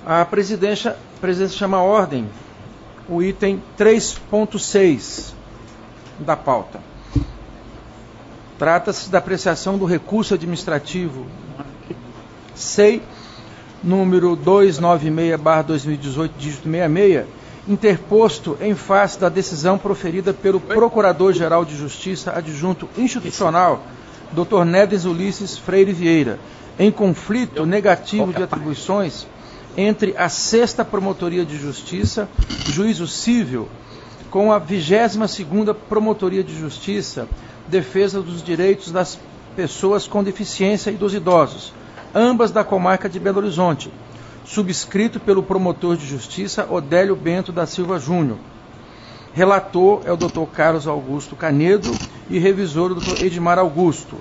A presidência chama à ordem o item 3.6 da pauta. Trata-se da apreciação do recurso administrativo SEI número 296/2018, dígito 66, interposto em face da decisão proferida pelo Procurador-Geral de Justiça Adjunto Institucional, Dr. Nedes Ulisses Freire Vieira, em conflito negativo de atribuições entre a 6ª Promotoria de Justiça, Juízo Cível, com a 22ª Promotoria de Justiça, Defesa dos Direitos das Pessoas com Deficiência e dos Idosos, ambas da comarca de Belo Horizonte, subscrito pelo promotor de justiça Odélio Bento da Silva Júnior. Relator é o Dr. Carlos Augusto Canedo e revisor o Dr. Edmar Augusto.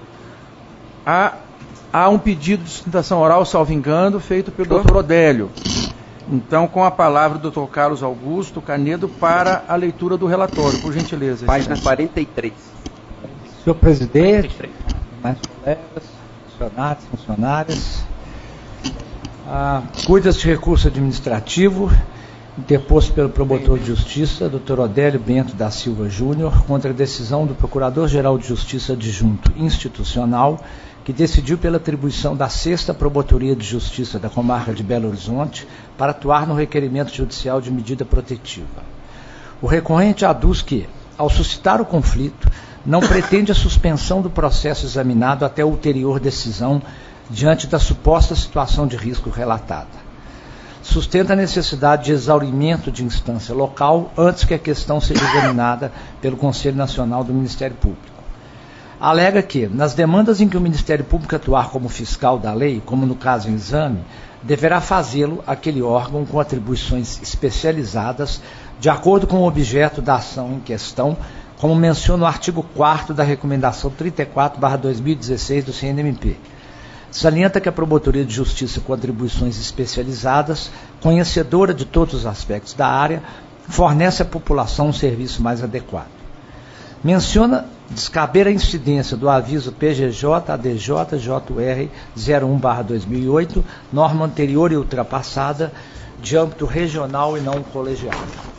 Há um pedido de sustentação oral, salvo engano, feito pelo Dr. Odélio. Então, com a palavra do Dr. Carlos Augusto Canedo para a leitura do relatório, por gentileza. Página 43. Senhor presidente, mais colegas, funcionárias, cuida-se de recurso administrativo interposto pelo promotor de justiça, Dr. Odélio Bento da Silva Júnior, contra a decisão do Procurador-Geral de Justiça Adjunto Institucional, que decidiu pela atribuição da 6ª Promotoria de Justiça da comarca de Belo Horizonte para atuar no requerimento judicial de medida protetiva. O recorrente aduz que, ao suscitar o conflito, não pretende a suspensão do processo examinado até a ulterior decisão diante da suposta situação de risco relatada. Sustenta a necessidade de exaurimento de instância local antes que a questão seja examinada pelo Conselho Nacional do Ministério Público. Alega que, nas demandas em que o Ministério Público atuar como fiscal da lei, como no caso em exame, deverá fazê-lo aquele órgão com atribuições especializadas, de acordo com o objeto da ação em questão, como menciona o artigo 4º da Recomendação 34/2016 do CNMP. Salienta que a Promotoria de Justiça com atribuições especializadas, conhecedora de todos os aspectos da área, fornece à população um serviço mais adequado. Menciona descaber a incidência do aviso PGJ-ADJ-JR 01/2008, norma anterior e ultrapassada, de âmbito regional e não colegiado.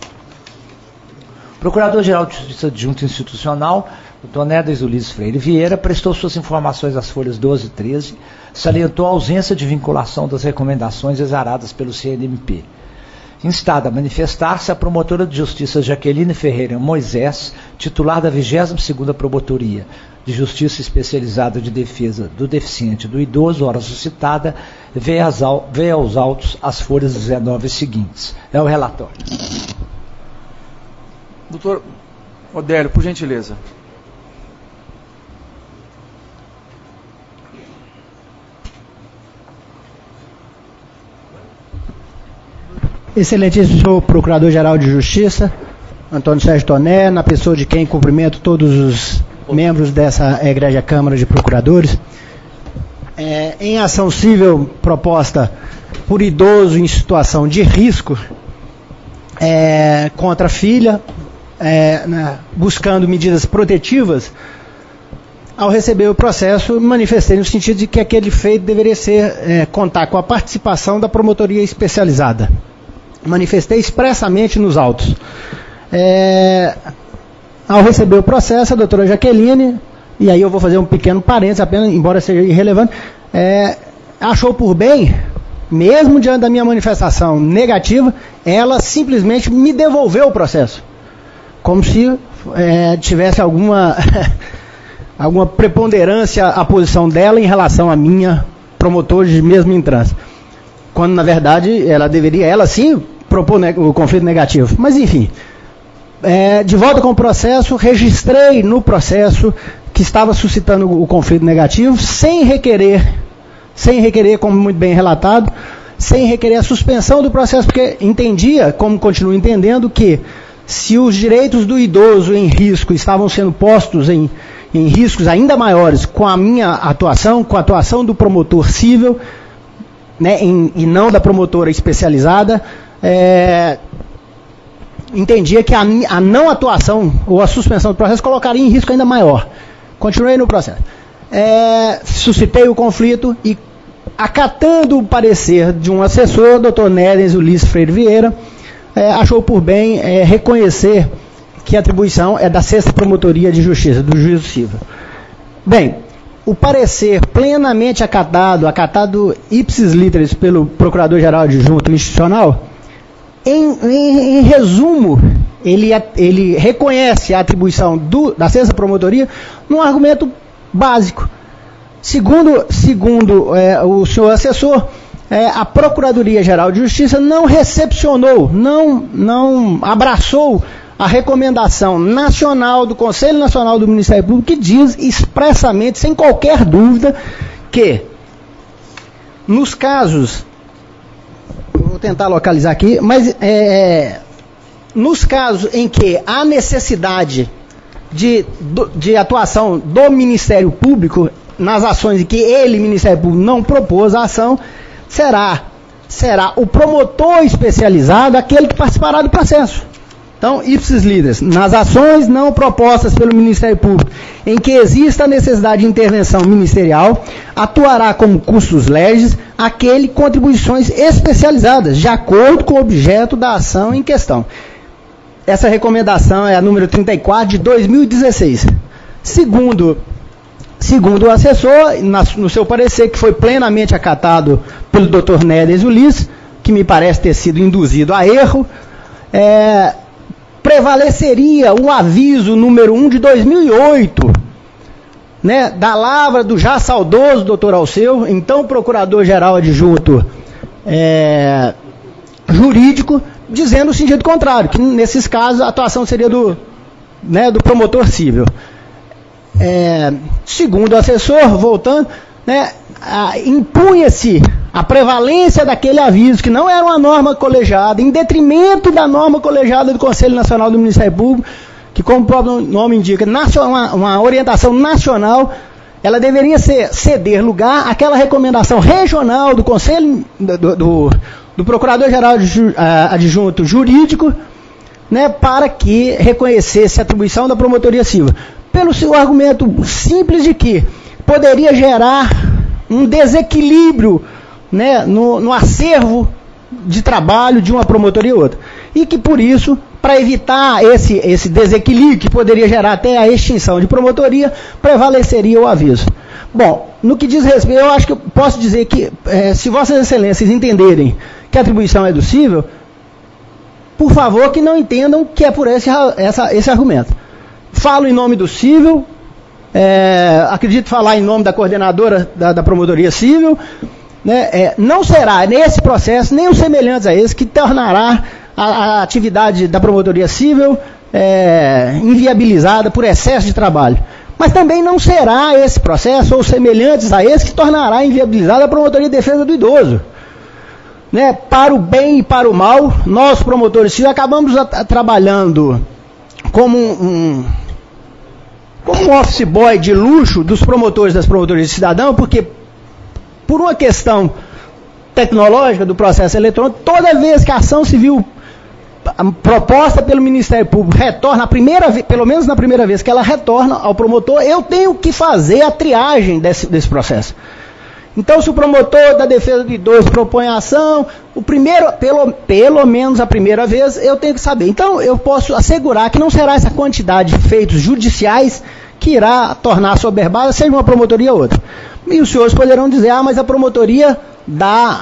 O Procurador-Geral de Justiça Adjunto Institucional, Dr. Nedes Ulisses Freire Vieira, prestou suas informações às folhas 12 e 13, salientou a ausência de vinculação das recomendações exaradas pelo CNMP. Instada a manifestar-se a promotora de justiça Jaqueline Ferreira Moisés, titular da 22ª Promotoria de Justiça Especializada de Defesa do Deficiente e do Idoso, hora suscitada, veio aos autos as folhas 19 seguintes. É o relatório. Doutor Odélio, por gentileza. Excelentíssimo senhor Procurador-Geral de Justiça, Antônio Sérgio Toné, na pessoa de quem cumprimento todos os membros dessa egrégia Câmara de Procuradores. Em ação civil proposta por idoso em situação de risco contra a filha, buscando medidas protetivas, ao receber o processo, manifestei no sentido de que aquele feito deveria contar com a participação da promotoria especializada. Manifestei expressamente nos autos. Ao receber o processo, a doutora Jaqueline, e aí eu vou fazer um pequeno parênteses, apenas, embora seja irrelevante, achou por bem, mesmo diante da minha manifestação negativa, ela simplesmente me devolveu o processo. Como se tivesse alguma preponderância a posição dela em relação à minha promotora de mesmo entrância. Quando, na verdade, ela deveria, ela sim, propor o conflito negativo. Mas, enfim, de volta com o processo, registrei no processo que estava suscitando o conflito negativo, sem requerer, como muito bem relatado, sem requerer a suspensão do processo, porque entendia, como continuo entendendo, que se os direitos do idoso em risco estavam sendo postos em riscos ainda maiores com a minha atuação, com a atuação do promotor cível, né, e não da promotora especializada, entendia que a não atuação ou a suspensão do processo colocaria em risco ainda maior. Continuei no processo. Suscitei o conflito e acatando o parecer de um assessor, Dr. Nédens Ulisses Freire Vieira, achou por bem reconhecer que a atribuição é da 6ª Promotoria de Justiça, do Juízo Civil. Bem, o parecer plenamente acatado ipsis literis pelo Procurador-Geral Adjunto Institucional, em resumo, ele reconhece a atribuição da 6ª Promotoria num argumento básico. Segundo o senhor assessor, a Procuradoria-Geral de Justiça não recepcionou, não abraçou a recomendação nacional do Conselho Nacional do Ministério Público, que diz expressamente, sem qualquer dúvida, que nos casos, vou tentar localizar aqui, mas nos casos em que há necessidade de atuação do Ministério Público, nas ações em que ele, Ministério Público, não propôs a ação, será o promotor especializado aquele que participará do processo. Então, ipsis literis, nas ações não propostas pelo Ministério Público, em que exista a necessidade de intervenção ministerial, atuará como custos legis aquele contribuições especializadas, de acordo com o objeto da ação em questão. Essa recomendação é a número 34 de 2016. Segundo o assessor, no seu parecer, que foi plenamente acatado pelo Dr. Nédens Ulisses, que me parece ter sido induzido a erro, prevaleceria o aviso número 1 de 2008, né, da lavra do já saudoso Dr. Alceu, então Procurador-Geral Adjunto Jurídico, dizendo o sentido contrário, que nesses casos a atuação seria do promotor civil. Segundo o assessor, voltando, impunha-se a prevalência daquele aviso, que não era uma norma colegiada, em detrimento da norma colegiada do Conselho Nacional do Ministério Público, que, como o próprio nome indica, uma orientação nacional, ela deveria ceder lugar àquela recomendação regional do Conselho, do Procurador-Geral Adjunto Jurídico, né, para que reconhecesse a atribuição da Promotoria Civil. Pelo seu argumento simples de que poderia gerar um desequilíbrio, né, no acervo de trabalho de uma promotoria e outra. E que, por isso, para evitar esse desequilíbrio, que poderia gerar até a extinção de promotoria, prevaleceria o aviso. Bom, no que diz respeito, eu acho que eu posso dizer que, se Vossas Excelências entenderem que a atribuição é do cível, por favor, que não entendam que é por esse argumento. Falo em nome do cível, acredito falar em nome da coordenadora da Promotoria Civil, né, não será nesse processo, nem os semelhantes a esse, que tornará a atividade da Promotoria Civil inviabilizada por excesso de trabalho. Mas também não será esse processo, ou semelhantes a esse, que tornará inviabilizada a Promotoria de Defesa do Idoso. Né, para o bem e para o mal, nós, promotores civis, acabamos trabalhando como um office boy de luxo dos promotores das promotorias de cidadão, porque por uma questão tecnológica do processo eletrônico, toda vez que a ação civil proposta pelo Ministério Público retorna, pelo menos na primeira vez que ela retorna ao promotor, eu tenho que fazer a triagem desse processo. Então, se o promotor da defesa do idoso propõe a ação, pelo menos a primeira vez, eu tenho que saber. Então, eu posso assegurar que não será essa quantidade de feitos judiciais que irá tornar soberbada, seja uma promotoria ou outra. E os senhores poderão dizer, mas a promotoria dá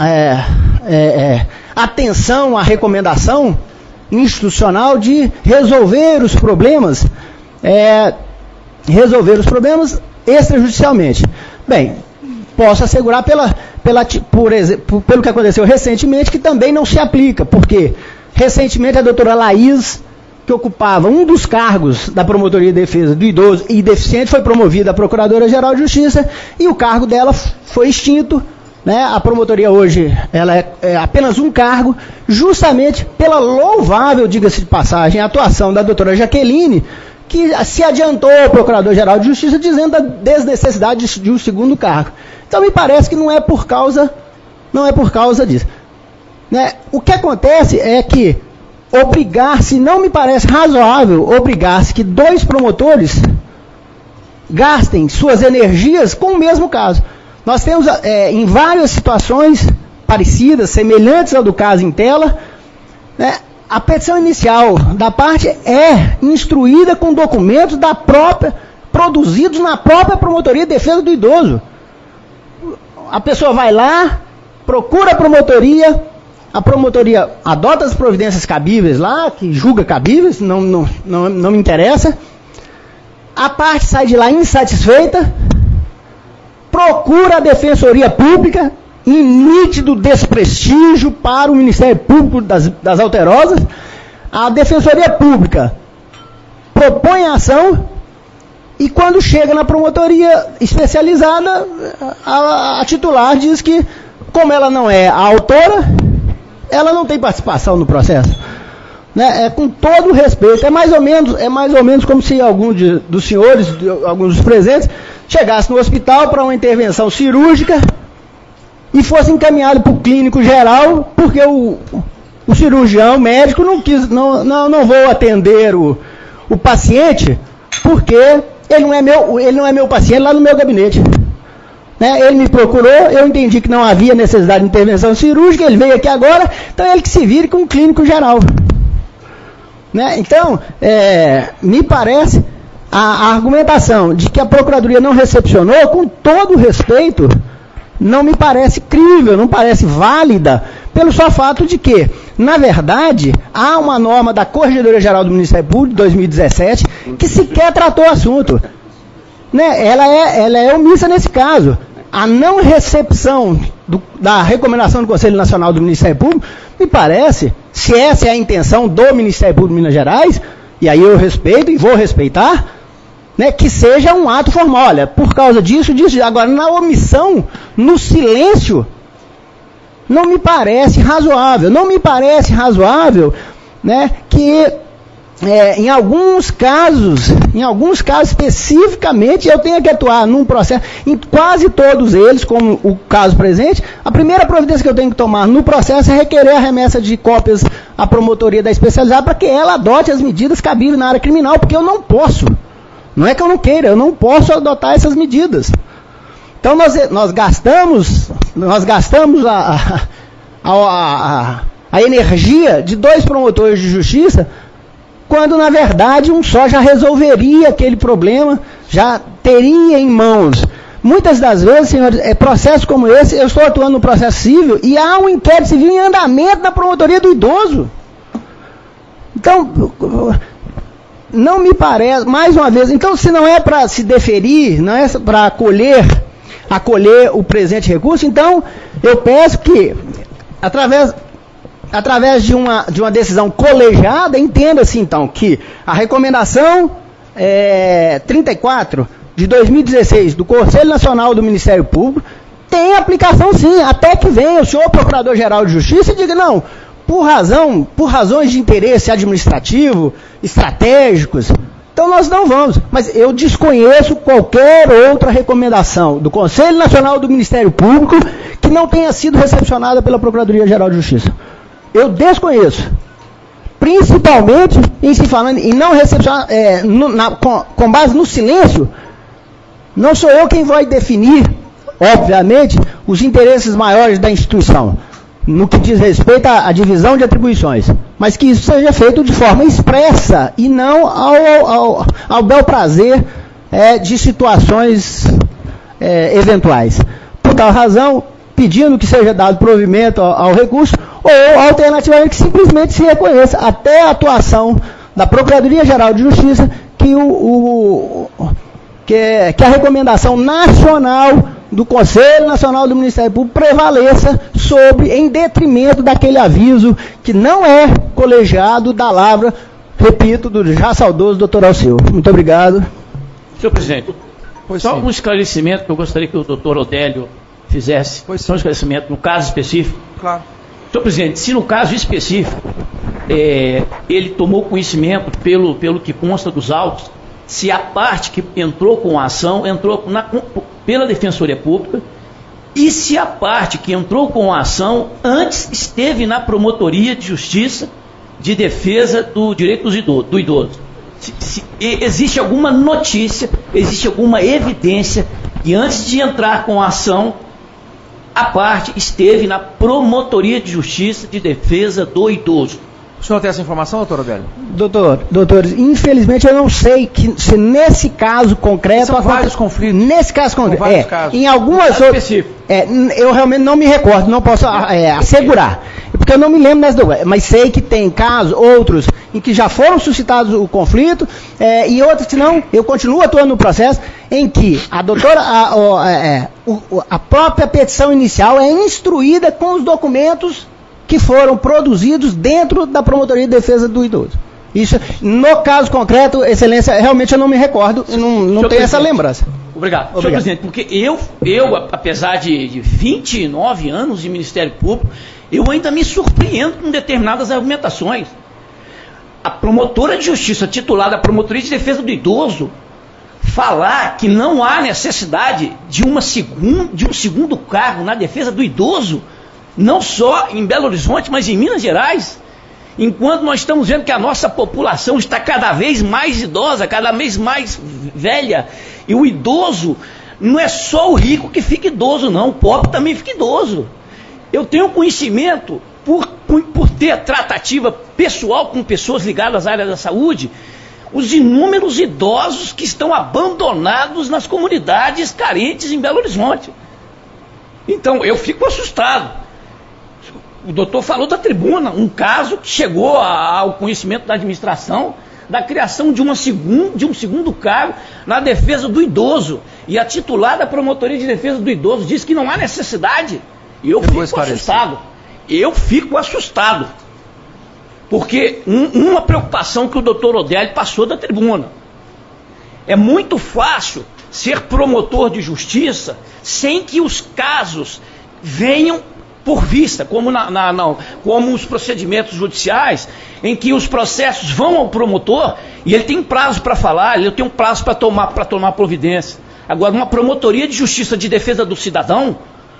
atenção à recomendação institucional de resolver os problemas extrajudicialmente. Bem, posso assegurar pelo que aconteceu recentemente, que também não se aplica, porque recentemente a doutora Laís, que ocupava um dos cargos da Promotoria de Defesa do Idoso e Deficiente, foi promovida a Procuradora-Geral de Justiça e o cargo dela foi extinto, né? A promotoria hoje ela é apenas um cargo, justamente pela louvável, diga-se de passagem, atuação da doutora Jaqueline, que se adiantou ao Procurador-Geral de Justiça dizendo da desnecessidade de um segundo cargo. Então me parece que não é por causa disso. Né? O que acontece é que não me parece razoável obrigar-se que dois promotores gastem suas energias com o mesmo caso. Nós temos, em várias situações parecidas, semelhantes ao do caso em tela, né, a petição inicial da parte é instruída com documentos produzidos na própria Promotoria de Defesa do Idoso. A pessoa vai lá, procura a promotoria adota as providências cabíveis lá, que julga cabíveis, não me interessa. A parte sai de lá insatisfeita, procura a Defensoria Pública, em nítido desprestígio para o Ministério Público das Alterosas. A Defensoria Pública propõe a ação e quando chega na promotoria especializada, a titular diz que, como ela não é a autora, ela não tem participação no processo. Né? Com todo o respeito, é mais ou menos como se algum dos senhores, alguns dos presentes, chegasse no hospital para uma intervenção cirúrgica e fosse encaminhado para o clínico geral, porque o cirurgião, o médico, não vou atender o paciente, porque ele não é meu paciente lá no meu gabinete. Né? Ele me procurou, eu entendi que não havia necessidade de intervenção cirúrgica, ele veio aqui agora, então ele que se vire com o clínico geral. Né? Então, me parece a argumentação de que a Procuradoria não recepcionou, com todo o respeito, não me parece crível, não parece válida, pelo só fato de que, na verdade, há uma norma da Corregedoria Geral do Ministério Público, de 2017, que sequer tratou o assunto. Né? Ela é omissa nesse caso. A não recepção da recomendação do Conselho Nacional do Ministério Público, me parece, se essa é a intenção do Ministério Público de Minas Gerais, e aí eu respeito e vou respeitar, né, que seja um ato formal. Olha, por causa disso. Agora, na omissão, no silêncio, não me parece razoável. Não me parece razoável, né, que em alguns casos especificamente, eu tenho que atuar num processo, em quase todos eles, como o caso presente, a primeira providência que eu tenho que tomar no processo é requerer a remessa de cópias à promotoria da especializada para que ela adote as medidas cabíveis na área criminal, porque eu não posso. Não é que eu não queira, eu não posso adotar essas medidas. Então nós gastamos a energia de 2 promotores de justiça, quando na verdade um só já resolveria aquele problema, já teria em mãos. Muitas das vezes, senhores, processos como esse, eu estou atuando no processo civil e há um inquérito civil em andamento na promotoria do idoso. Então, não me parece, mais uma vez, então se não é para se deferir, não é para acolher o presente recurso, então eu peço que, através de uma decisão colegiada, entenda-se então que a recomendação 34 de 2016 do Conselho Nacional do Ministério Público tem aplicação sim, até que venha o senhor Procurador-Geral de Justiça e diga, não, por razões de interesse administrativo, estratégicos, então nós não vamos. Mas eu desconheço qualquer outra recomendação do Conselho Nacional do Ministério Público que não tenha sido recepcionada pela Procuradoria-Geral de Justiça. Eu desconheço. Principalmente em se falando em não recepcionar, com base no silêncio, não sou eu quem vai definir, obviamente, os interesses maiores da instituição, no que diz respeito à divisão de atribuições, mas que isso seja feito de forma expressa e não ao bel prazer de situações eventuais. Por tal razão, pedindo que seja dado provimento ao recurso, ou alternativamente que simplesmente se reconheça até a atuação da Procuradoria-Geral de Justiça que a recomendação nacional do Conselho Nacional do Ministério Público prevaleça em detrimento daquele aviso que não é colegiado da lavra, repito, do já saudoso doutor Alceu. Muito obrigado. Senhor presidente, só um esclarecimento que eu gostaria que o doutor Odélio fizesse. Só um esclarecimento no caso específico. Claro. Senhor presidente, se no caso específico ele tomou conhecimento pelo que consta dos autos, se a parte que entrou com a ação entrou pela Defensoria Pública e se a parte que entrou com a ação antes esteve na Promotoria de Justiça de Defesa do Direito do Idoso. Se existe alguma notícia, existe alguma evidência E antes de entrar com a ação, a parte esteve na Promotoria de Justiça de Defesa do Idoso. O senhor tem essa informação, doutor Odélio? Doutor, infelizmente eu não sei se nesse caso concreto... São vários conflitos. Nesse caso concreto. Vários casos. Em algumas outras... eu realmente não me recordo, não posso assegurar. Porque eu não me lembro dessa dúvida. Mas sei que tem casos, outros, em que já foram suscitados o conflito, e outros que não. Eu continuo atuando no processo em que a própria petição inicial é instruída com os documentos que foram produzidos dentro da Promotoria de Defesa do Idoso. Isso, no caso concreto, Excelência, realmente eu não me recordo, não tenho essa lembrança. Obrigado. Senhor presidente, porque eu, apesar de 29 anos de Ministério Público, eu ainda me surpreendo com determinadas argumentações. A promotora de justiça titular da Promotoria de Defesa do Idoso falar que não há necessidade de um segundo cargo na defesa do idoso, não só em Belo Horizonte, mas em Minas Gerais, enquanto nós estamos vendo que a nossa população está cada vez mais idosa, cada vez mais velha, e o idoso não é só o rico que fica idoso, não, o pobre também fica idoso. Eu tenho conhecimento, por ter tratativa pessoal com pessoas ligadas à área da saúde, os inúmeros idosos que estão abandonados nas comunidades carentes em Belo Horizonte. Então, eu fico assustado. O doutor falou da tribuna, um caso que chegou ao conhecimento da administração, da criação de um segundo cargo na defesa do idoso. E a titular da Promotoria de Defesa do Idoso diz que não há necessidade. E eu fico assustado. Eu fico assustado. Porque uma preocupação que o doutor Odélio passou da tribuna. É muito fácil ser promotor de justiça sem que os casos venham por vista, como os procedimentos judiciais, em que os processos vão ao promotor e ele tem prazo para falar, ele tem um prazo para tomar providência. Agora, uma promotoria de justiça de defesa do cidadão,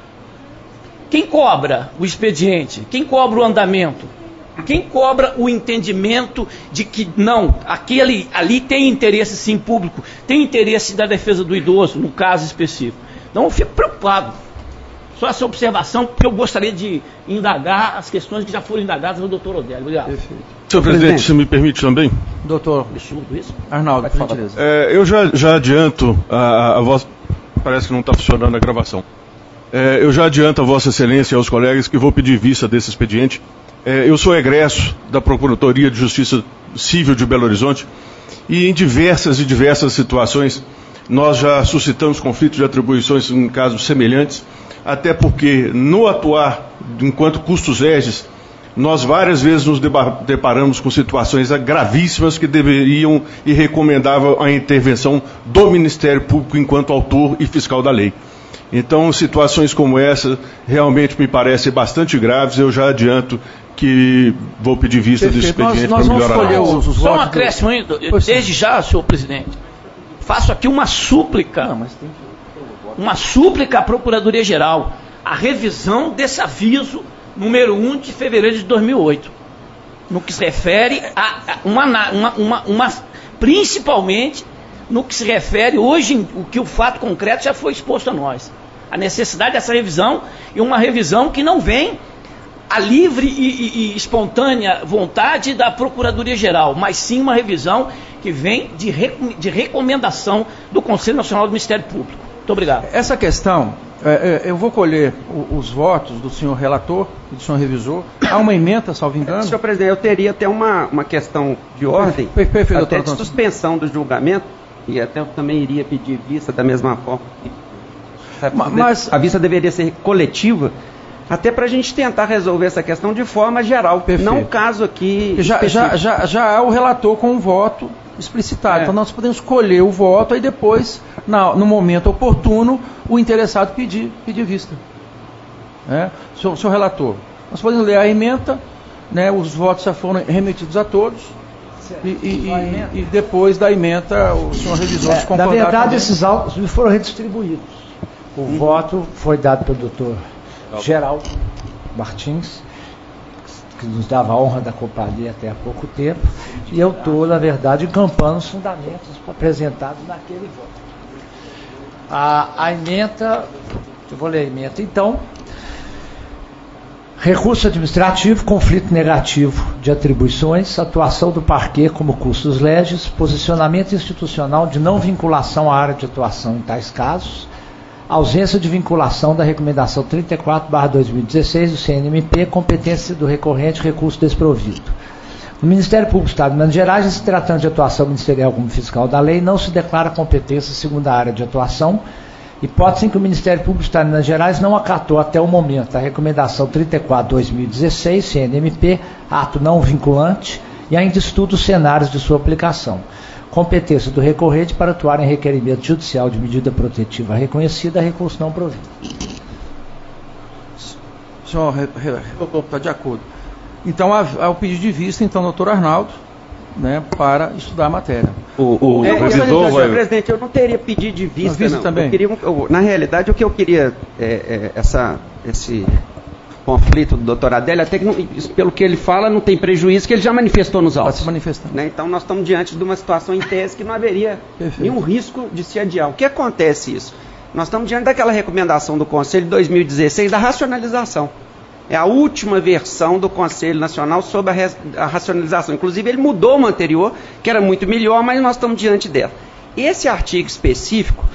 quem cobra o expediente? Quem cobra o andamento? Quem cobra o entendimento de que não, aquele ali tem interesse sim público, tem interesse da defesa do idoso, no caso específico. Então eu fico preocupado. Só essa observação, porque eu gostaria de indagar as questões que já foram indagadas no doutor Odélio. Obrigado. Perfeito. Senhor presidente, se me permite também? Doutor Arnaldo, por gentileza. Eu já adianto a vossa... Parece que não está funcionando a gravação. Eu já adianto a Vossa Excelência e aos colegas que vou pedir vista desse expediente. Eu sou egresso da Procuradoria de Justiça Civil de Belo Horizonte e em diversas situações nós já suscitamos conflitos de atribuições em casos semelhantes, até porque no atuar enquanto custos regis, nós várias vezes nos deparamos com situações gravíssimas que deveriam e recomendavam a intervenção do Ministério Público enquanto autor e fiscal da lei. Então, situações como essa realmente me parecem bastante graves. Eu já adianto que vou pedir vista desse expediente para melhorar a votos. Só um acréscimo ainda, desde já, senhor presidente. Faço aqui uma súplica à Procuradoria-Geral, a revisão desse aviso número 1 de fevereiro de 2008, no que se refere principalmente no que se refere hoje, o que o fato concreto já foi exposto a nós. A necessidade dessa revisão, e uma revisão que não vem a livre e espontânea vontade da Procuradoria-Geral, mas sim uma revisão que vem de recomendação do Conselho Nacional do Ministério Público. Muito obrigado. Essa questão, eu vou colher os votos do senhor relator e do senhor revisor. Há uma emenda, salvo engano? Senhor presidente, eu teria até uma questão de ordem, perfeito, até de suspensão do julgamento, e até eu também iria pedir vista da mesma forma. Mas a vista deveria ser coletiva, até para a gente tentar resolver essa questão de forma geral. Perfeito. Não o caso aqui já há o relator com o voto explicitado. Então nós podemos escolher o voto e depois, no momento oportuno, o interessado pedir vista. Senhor relator, nós podemos ler a ementa, os votos já foram remetidos a todos. E depois da ementa, o senhor revisor se concordar. Na verdade, esses autos me foram redistribuídos. O voto foi dado pelo doutor Geraldo Martins, que nos dava a honra da companhia até há pouco tempo, e eu estou, na verdade, encampando os fundamentos apresentados naquele voto. A emenda, eu vou ler a emenda então. Recurso administrativo, conflito negativo de atribuições, atuação do parquê como custos legis, posicionamento institucional de não vinculação à área de atuação em tais casos, ausência de vinculação da recomendação 34/2016 do CNMP, competência do recorrente, recurso desprovido. No Ministério Público do Estado de Minas Gerais, em se tratando de atuação ministerial como fiscal da lei, não se declara competência segundo a área de atuação, hipótese em que o Ministério Público do Estado de Minas Gerais não acatou até o momento a recomendação 34/2016, CNMP, ato não vinculante, e ainda estuda os cenários de sua aplicação. Competência do recorrente para atuar em requerimento judicial de medida protetiva reconhecida, recurso não provido. Senhor, está de acordo. Então, há o pedido de vista, então, doutor Arnaldo, né, para estudar a matéria. Senhor presidente, eu não teria pedido de vista, não. Também. Na realidade, o que eu queria, esse conflito do doutor Adélio, até que pelo que ele fala, não tem prejuízo, que ele já manifestou nos autos. Está se manifestando. Né? Então, nós estamos diante de uma situação em tese que não haveria nenhum risco de se adiar. O que acontece isso? Nós estamos diante daquela recomendação do Conselho de 2016 da racionalização. É a última versão do Conselho Nacional sobre a racionalização. Inclusive, ele mudou uma anterior, que era muito melhor, mas nós estamos diante dela. Esse artigo específico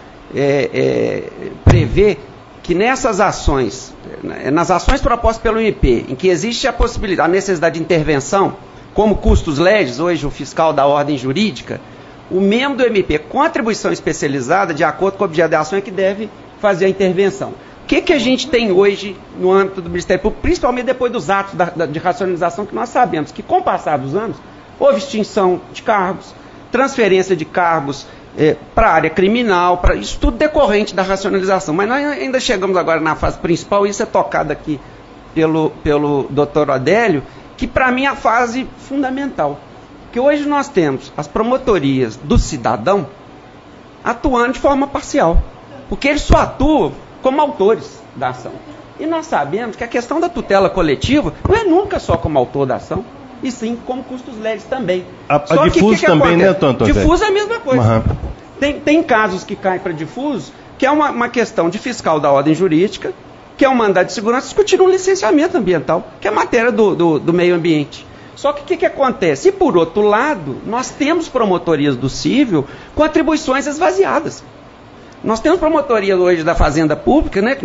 prevê que nessas ações, nas ações propostas pelo MP, em que existe a necessidade de intervenção, como custos legis, hoje o fiscal da ordem jurídica, o membro do MP com atribuição especializada, de acordo com o objeto da ação, é que deve fazer a intervenção. O que a gente tem hoje no âmbito do Ministério Público, principalmente depois dos atos de racionalização, que nós sabemos que, com o passar dos anos, houve extinção de cargos, transferência de cargos para a área criminal, isso tudo decorrente da racionalização. Mas nós ainda chegamos agora na fase principal, e isso é tocado aqui pelo doutor Adélio, que para mim é a fase fundamental. Que hoje nós temos as promotorias do cidadão atuando de forma parcial, porque eles só atuam como autores da ação. E nós sabemos que a questão da tutela coletiva não é nunca só como autor da ação, e sim como custos legis também. A difuso também, né, Tonton? Difuso é a mesma coisa. Uhum. Tem casos que caem para difuso, que é uma questão de fiscal da ordem jurídica, que é um mandado de segurança discutindo um licenciamento ambiental, que é matéria do meio ambiente. Só que o que acontece? E por outro lado, nós temos promotorias do cível com atribuições esvaziadas. Nós temos promotoria hoje da Fazenda Pública, né, que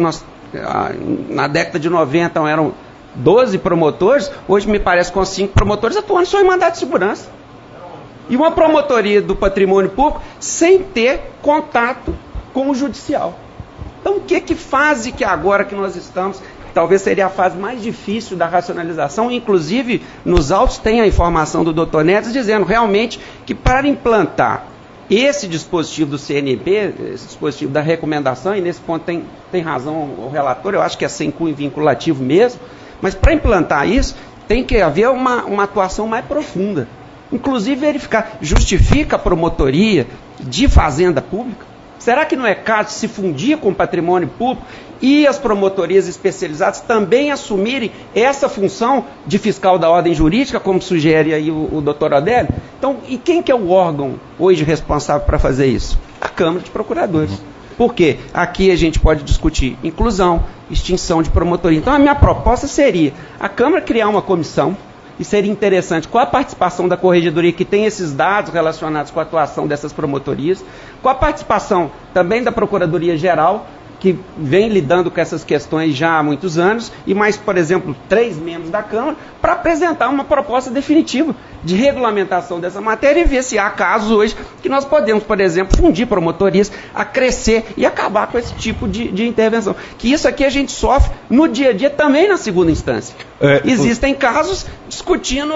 na década de 90 eram 12 promotores, hoje me parece com 5 promotores atuando só em mandado de segurança. E uma promotoria do patrimônio público sem ter contato com o judicial. Então, que fase que agora que nós estamos, talvez seria a fase mais difícil da racionalização, inclusive nos autos tem a informação do Dr. Neves dizendo realmente que para implantar esse dispositivo do CNP, esse dispositivo da recomendação, e nesse ponto tem razão o relator, eu acho que é sem cunho vinculativo mesmo, mas para implantar isso tem que haver uma atuação mais profunda. Inclusive verificar, justifica a promotoria de fazenda pública? Será que não é caso de se fundir com o patrimônio público e as promotorias especializadas também assumirem essa função de fiscal da ordem jurídica, como sugere aí o doutor Adélio? Então, e quem que é o órgão hoje responsável para fazer isso? A Câmara de Procuradores. Por quê? Aqui a gente pode discutir inclusão, extinção de promotoria. Então, a minha proposta seria a Câmara criar uma comissão, e seria interessante com a participação da Corregedoria, que tem esses dados relacionados com a atuação dessas promotorias, com a participação também da Procuradoria-Geral, que vem lidando com essas questões já há muitos anos, e mais, por exemplo, 3 membros da Câmara, para apresentar uma proposta definitiva de regulamentação dessa matéria e ver se há casos hoje que nós podemos, por exemplo, fundir promotorias a crescer e acabar com esse tipo de intervenção. Que isso aqui a gente sofre no dia a dia também na segunda instância. Existem casos discutindo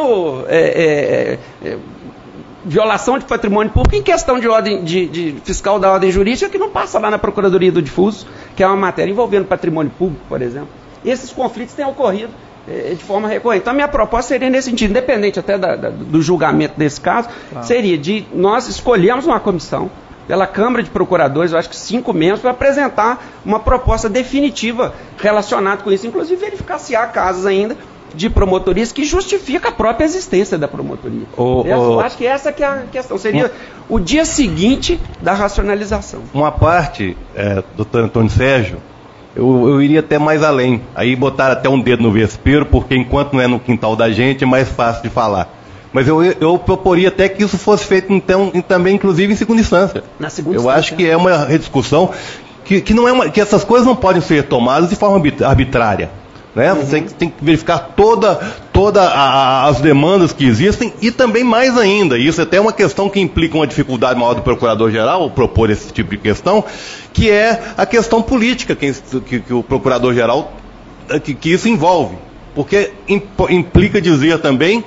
violação de patrimônio público em questão de ordem de fiscal da ordem jurídica que não passa lá na Procuradoria do Difuso, que é uma matéria envolvendo patrimônio público, por exemplo. E esses conflitos têm ocorrido de forma recorrente. Então, a minha proposta seria nesse sentido, independente até do julgamento desse caso, seria de nós escolhermos uma comissão pela Câmara de Procuradores, eu acho que 5 membros, para apresentar uma proposta definitiva relacionada com isso, inclusive verificar se há casos ainda de promotorias que justifica a própria existência da promotoria. Eu acho que essa que é a questão. Seria o dia seguinte da racionalização. Uma parte, doutor Antônio Sérgio, eu iria até mais além. Aí botar até um dedo no vespeiro, porque enquanto não é no quintal da gente, é mais fácil de falar. Mas eu proporia até que isso fosse feito então, também, inclusive, em segunda instância. Na segunda instância. Eu acho que é uma rediscussão que não é que essas coisas não podem ser tomadas de forma arbitrária. Né? Você tem que verificar todas as demandas que existem e também mais ainda, isso é até uma questão que implica uma dificuldade maior do Procurador-Geral propor esse tipo de questão, que é a questão política que o Procurador-Geral, que isso envolve, porque implica dizer também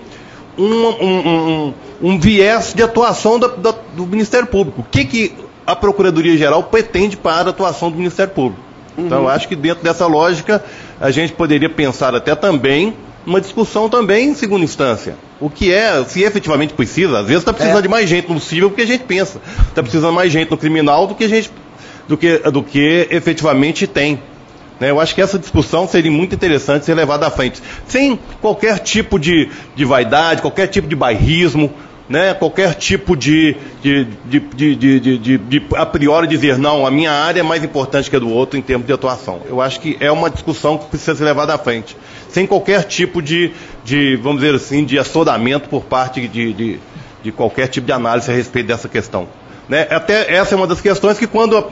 um viés de atuação do Ministério Público. O que a Procuradoria-Geral pretende para a atuação do Ministério Público? Então, eu acho que dentro dessa lógica, a gente poderia pensar até também uma discussão também em segunda instância. O que se efetivamente precisa, às vezes está precisando de mais gente no civil do que a gente pensa. Está precisando mais gente no criminal do que efetivamente tem. Né? Eu acho que essa discussão seria muito interessante ser levada à frente. Sem qualquer tipo de vaidade, qualquer tipo de bairrismo, né? Qualquer tipo de a priori dizer, não, a minha área é mais importante que a do outro em termos de atuação. Eu acho que é uma discussão que precisa ser levada à frente, sem qualquer tipo de vamos dizer assim, de assodamento por parte de qualquer tipo de análise a respeito dessa questão. Né? Até essa é uma das questões que quando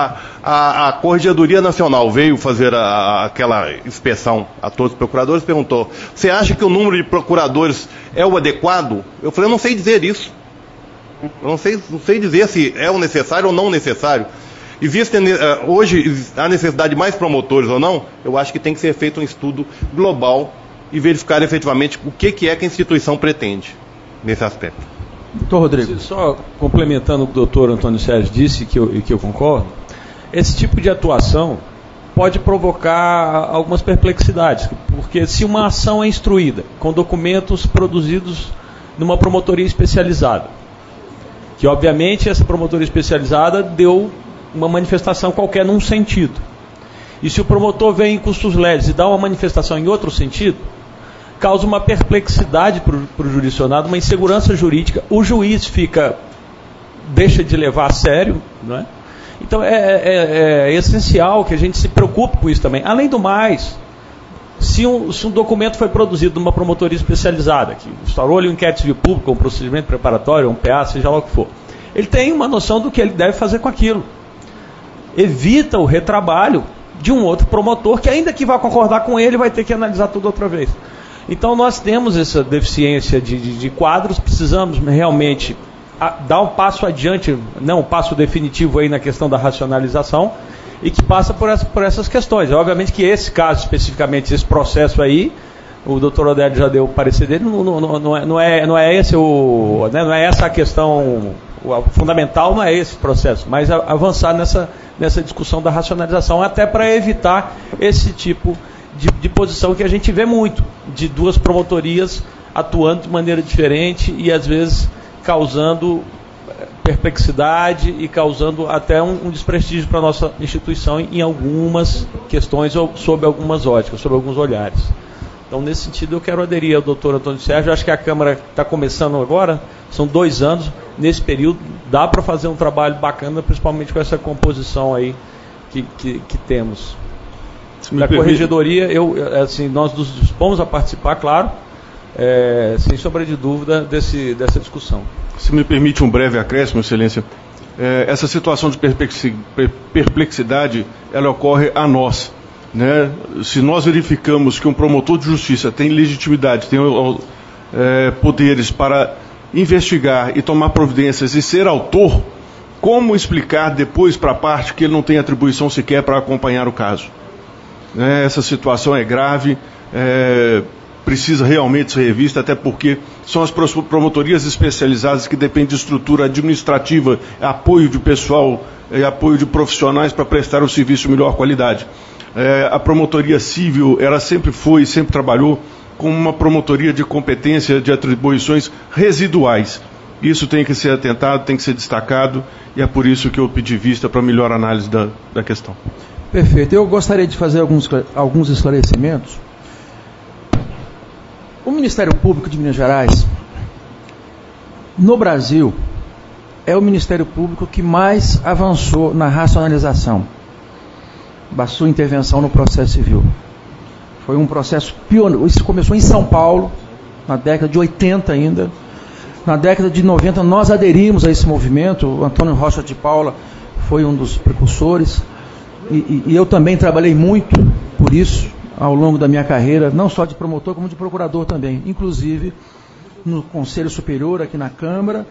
a Corregedoria Nacional veio fazer aquela inspeção a todos os procuradores, perguntou, você acha que o número de procuradores é o adequado? Eu falei, eu não sei dizer isso. Eu não sei dizer se é o necessário ou não necessário. Existe hoje a necessidade de mais promotores ou não? Eu acho que tem que ser feito um estudo global e verificar efetivamente o que é que a instituição pretende nesse aspecto. Doutor Rodrigo. Só complementando o que o doutor Antônio Sérgio disse, que eu concordo, esse tipo de atuação pode provocar algumas perplexidades, porque se uma ação é instruída com documentos produzidos numa promotoria especializada, que obviamente essa promotoria especializada deu uma manifestação qualquer num sentido, e se o promotor vem em custos leves e dá uma manifestação em outro sentido, causa uma perplexidade para o jurisdicionado, uma insegurança jurídica, o juiz deixa de levar a sério, não é? Então é essencial que a gente se preocupe com isso também. Além do mais, se um documento foi produzido numa promotoria especializada, que instaurou ali um inquérito civil público, um procedimento preparatório, um PA, seja lá o que for, ele tem uma noção do que ele deve fazer com aquilo. Evita o retrabalho de um outro promotor, que ainda que vá concordar com ele, vai ter que analisar tudo outra vez. Então nós temos essa deficiência de quadros, precisamos realmente dar um passo adiante, não um passo definitivo aí na questão da racionalização, e que passa por essas questões. Obviamente que esse caso especificamente, esse processo aí, o doutor Odélio já deu o parecer dele, não é essa a questão, o fundamental não é esse processo, mas avançar nessa discussão da racionalização, até para evitar esse tipo de posição que a gente vê muito, de duas promotorias atuando de maneira diferente e às vezes causando perplexidade e causando até um desprestígio para a nossa instituição em algumas questões ou sob algumas óticas, sob alguns olhares. Então, nesse sentido, eu quero aderir ao doutor Antônio Sérgio. Eu acho que a Câmara está começando agora, são 2 anos, nesse período dá para fazer um trabalho bacana, principalmente com essa composição aí que temos. Da Corregedoria, nós nos dispomos a participar, claro, sem sombra de dúvida, dessa discussão. Se me permite um breve acréscimo, Excelência, essa situação de perplexidade, ela ocorre a nós. Né? Se nós verificamos que um promotor de justiça tem legitimidade, tem poderes para investigar e tomar providências e ser autor, como explicar depois para a parte que ele não tem atribuição sequer para acompanhar o caso? Essa situação é grave, precisa realmente ser revista, até porque são as promotorias especializadas que dependem de estrutura administrativa, apoio de pessoal, apoio de profissionais para prestar o serviço de melhor qualidade. A promotoria civil, ela sempre foi e sempre trabalhou como uma promotoria de competência de atribuições residuais. Isso tem que ser atentado, tem que ser destacado, e é por isso que eu pedi vista para melhor análise da questão. Perfeito. Eu gostaria de fazer alguns esclarecimentos. O Ministério Público de Minas Gerais, no Brasil, é o Ministério Público que mais avançou na racionalização da sua intervenção no processo civil. Foi um processo pioneiro. Isso começou em São Paulo, na década de 80 ainda. Na década de 90 nós aderimos a esse movimento. O Antônio Rocha de Paula foi um dos precursores. E eu também trabalhei muito por isso ao longo da minha carreira, não só de promotor, como de procurador também. Inclusive no Conselho Superior, aqui na Câmara,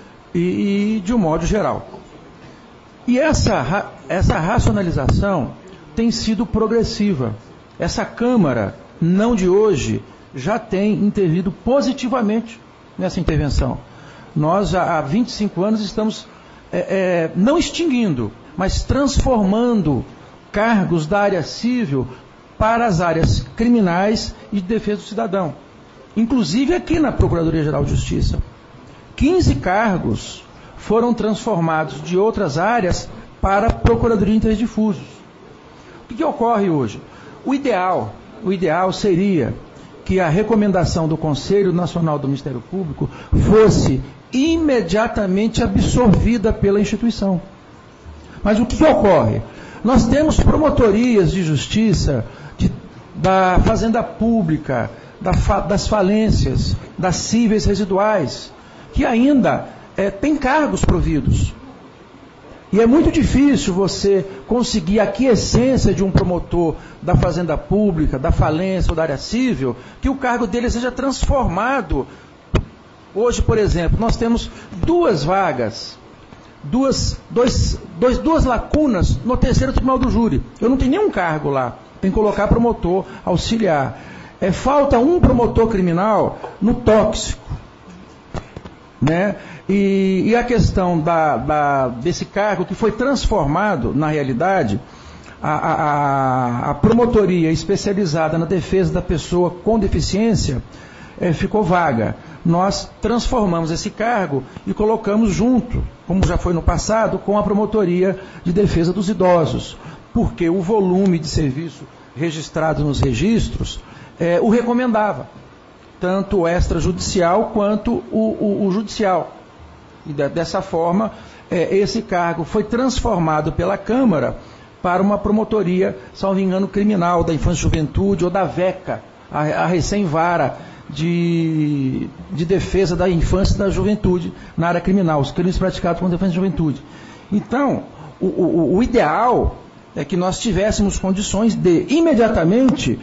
e de um modo geral. E essa racionalização tem sido progressiva. Essa Câmara, não de hoje, já tem intervido positivamente nessa intervenção. Nós, há 25 anos, estamos não extinguindo, mas transformando cargos da área civil para as áreas criminais e de defesa do cidadão. Inclusive aqui na Procuradoria-Geral de Justiça. 15 cargos foram transformados de outras áreas para a Procuradoria de Interesses Difusos. O que ocorre hoje? O ideal seria que a recomendação do Conselho Nacional do Ministério Público fosse imediatamente absorvida pela instituição. Mas o que ocorre? Nós temos promotorias de justiça da Fazenda Pública, das falências, das cíveis residuais, que ainda tem cargos providos. E é muito difícil você conseguir a quiescência de um promotor da Fazenda Pública, da falência ou da área civil, que o cargo dele seja transformado. Hoje, por exemplo, nós temos 2 vagas, duas lacunas no 3º Tribunal do Júri. Eu não tenho nenhum cargo lá, tem que colocar promotor auxiliar. Falta um promotor criminal no tóxico, né? E a questão desse cargo que foi transformado, na realidade, a promotoria especializada na defesa da pessoa com deficiência ficou vaga. Nós transformamos esse cargo e colocamos junto, como já foi no passado, com a promotoria de defesa dos idosos, porque o volume de serviço registrado nos registros o recomendava, tanto o extrajudicial quanto o judicial. E dessa forma, esse cargo foi transformado pela Câmara para uma promotoria, salvo engano, criminal da infância e juventude, ou da VECA, a recém-vara de defesa da infância e da juventude na área criminal, os crimes praticados contra a infância e juventude. Então, o ideal é que nós tivéssemos condições de imediatamente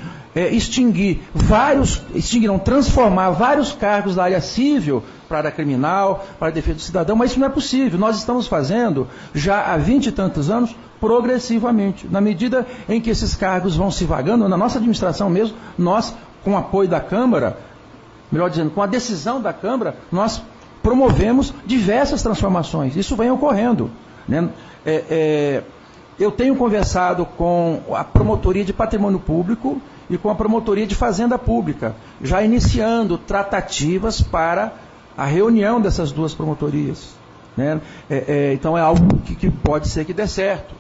transformar vários cargos da área civil para a área criminal, para a defesa do cidadão, mas isso não é possível. Nós estamos fazendo, já há 20 e tantos anos, progressivamente. Na medida em que esses cargos vão se vagando, na nossa administração mesmo, nós, com o apoio da Câmara, melhor dizendo, com a decisão da Câmara, nós promovemos diversas transformações. Isso vem ocorrendo, né? Eu tenho conversado com a Promotoria de Patrimônio Público e com a Promotoria de Fazenda Pública, já iniciando tratativas para a reunião dessas 2 promotorias, né? Então é algo que pode ser que dê certo,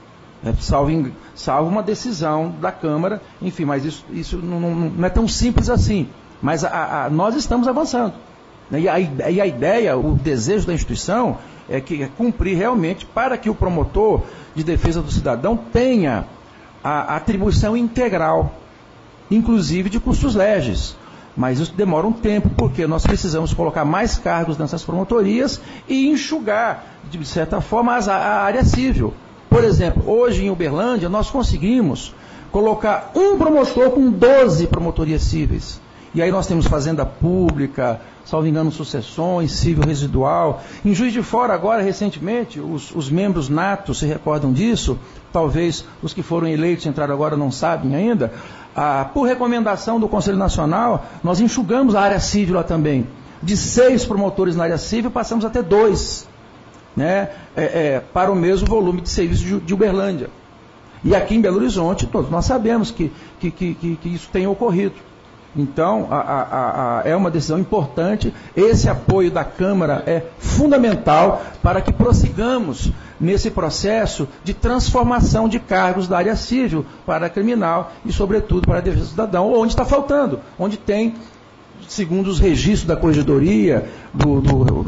salvo uma decisão da Câmara, enfim, mas isso não é tão simples assim. Mas nós estamos avançando, né? E a ideia, o desejo da instituição é cumprir realmente para que o promotor de defesa do cidadão tenha a atribuição integral, inclusive de custos legis. Mas isso demora um tempo, porque nós precisamos colocar mais cargos nessas promotorias e enxugar, de certa forma, a área civil. Por exemplo, hoje em Uberlândia, nós conseguimos colocar um promotor com 12 promotorias cíveis. E aí nós temos Fazenda Pública, salvo engano, sucessões, civil residual. Em Juiz de Fora, agora, recentemente, os membros natos se recordam disso, talvez os que foram eleitos entraram agora não sabem ainda. Por recomendação do Conselho Nacional, nós enxugamos a área civil lá também. De 6 promotores na área civil, passamos até 2, né, para o mesmo volume de serviço de Uberlândia. E aqui em Belo Horizonte, todos nós sabemos que isso tem ocorrido. Então, é uma decisão importante. Esse apoio da Câmara é fundamental para que prossigamos nesse processo de transformação de cargos da área civil para a criminal e, sobretudo, para a defesa do cidadão, onde está faltando, onde tem segundo os registros da corregedoria, do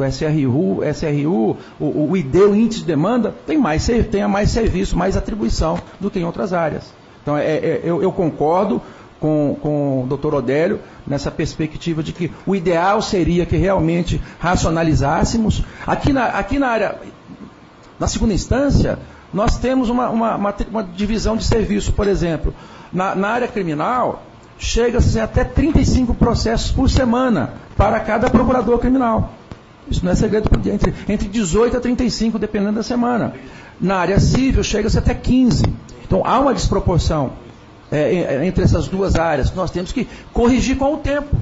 SRU, o ID, o índice de demanda, tenha mais serviço, mais atribuição do que em outras áreas. Então, eu concordo com o doutor Odélio nessa perspectiva de que o ideal seria que realmente racionalizássemos. Aqui na área, na segunda instância, nós temos uma divisão de serviço, por exemplo. Na área criminal, chega-se até 35 processos por semana para cada procurador criminal. Isso não é segredo, entre 18 a 35, dependendo da semana. Na área civil, chega-se até 15. Então, há uma desproporção entre essas duas áreas. Nós temos que corrigir com o tempo.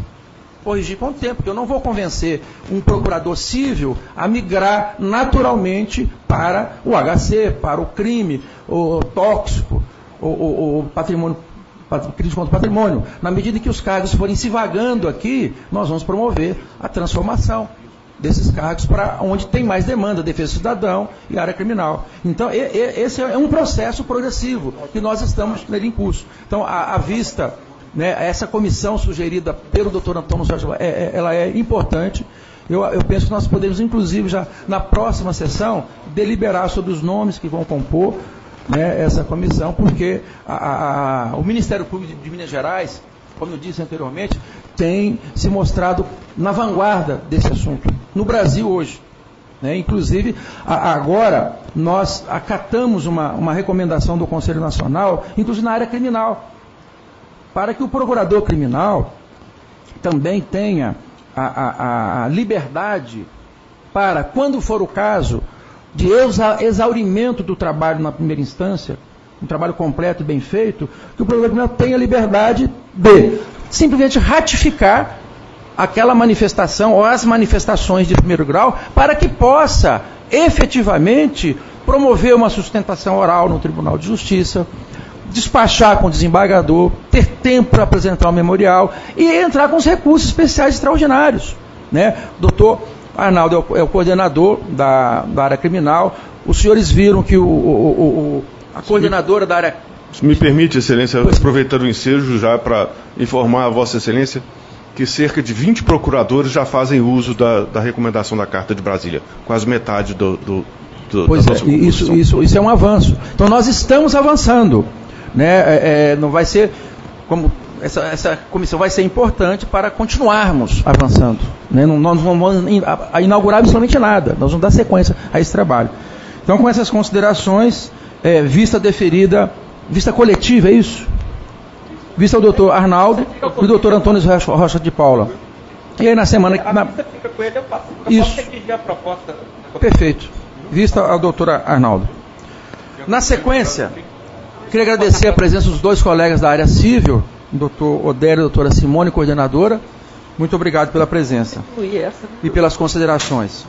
Porque eu não vou convencer um procurador civil a migrar naturalmente para o HC, para o crime, o tóxico, o patrimônio, crime contra o patrimônio. Na medida que os cargos forem se vagando aqui, nós vamos promover a transformação desses cargos para onde tem mais demanda, defesa do cidadão e área criminal. Então, esse é um processo progressivo que nós estamos nele em curso. Então, à vista, né, essa comissão sugerida pelo doutor Antônio Sérgio, ela é importante. Eu penso que nós podemos, inclusive, já na próxima sessão, deliberar sobre os nomes que vão compor, né, essa comissão, porque o Ministério Público de Minas Gerais, como eu disse anteriormente, tem se mostrado na vanguarda desse assunto, no Brasil hoje. Né? Inclusive, agora, nós acatamos uma recomendação do Conselho Nacional, inclusive na área criminal, para que o procurador criminal também tenha a liberdade para, quando for o caso, de exaurimento do trabalho na primeira instância, um trabalho completo e bem feito, que o procurador criminal tenha liberdade de simplesmente ratificar aquela manifestação ou as manifestações de primeiro grau para que possa efetivamente promover uma sustentação oral no Tribunal de Justiça, despachar com o desembargador, ter tempo para apresentar o memorial e entrar com os recursos especiais extraordinários. Né? O doutor Arnaldo é o coordenador da área criminal. Os senhores viram que a coordenadora da área... Se me permite, Excelência, aproveitando o ensejo já para informar a Vossa Excelência que cerca de 20 procuradores já fazem uso da recomendação da Carta de Brasília, quase metade pois da nossa população. Isso é um avanço. Então nós estamos avançando. Né? Não vai ser como essa comissão vai ser importante para continuarmos avançando. Né? Nós não vamos inaugurar absolutamente nada. Nós vamos dar sequência a esse trabalho. Então, com essas considerações, vista coletiva, é isso? Vista o doutor Arnaldo e o doutor Antônio Rocha de Paula. E aí na semana... Fica com ele, eu passo. Isso. A proposta... Perfeito. Vista ao doutor Arnaldo. Na sequência, queria agradecer a presença dos dois colegas da área civil, o doutor Odélio e a doutora Simone, coordenadora. Muito obrigado pela presença e pelas considerações.